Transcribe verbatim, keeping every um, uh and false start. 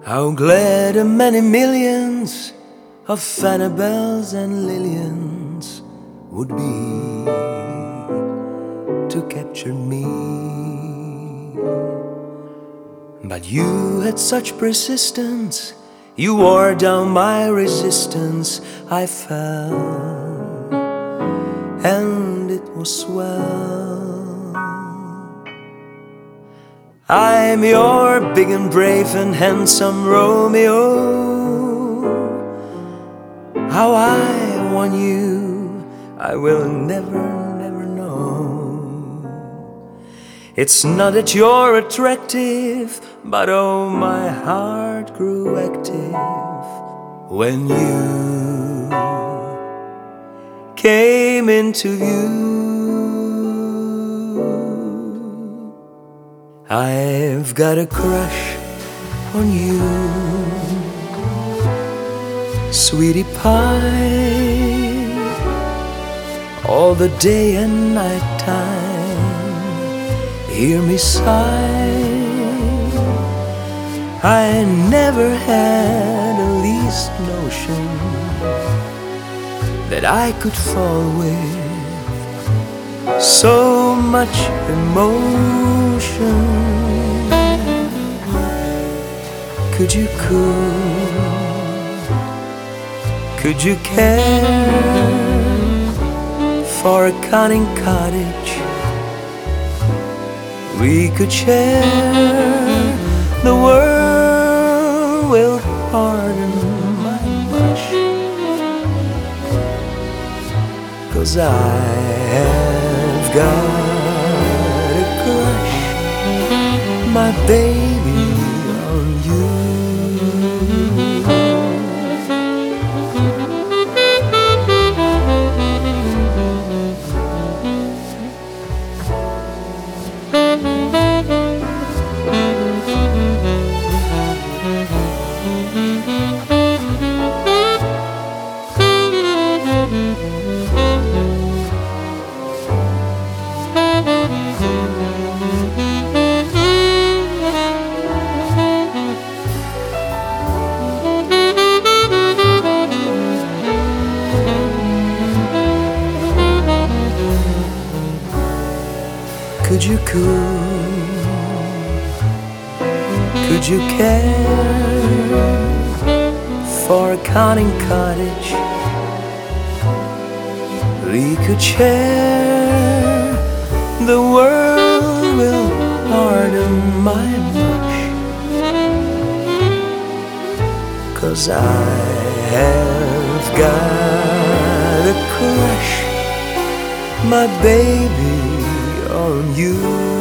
How glad the many millions of Annabelles and Lillians would be to capture me. But you had such persistence, you wore down my resistance. I fell, and it was swell. I'm your big and brave and handsome Romeo. How I won you, I will never, never know. It's not that you're attractive, but oh, my heart grew active when you came into view. I've got a crush on you, sweetie pie, all the day and night time. Hear me sigh, I never had the least notion that I could fall with so much emotion. Could you cool, could you care for a cunning cottage we could share? The world will pardon my mush, 'cause I have got a crush, my baby, on you. Could you cool, could you care for a cunning cottage we could share? The world will pardon my mush, 'cause I have got a crush, my baby, on you.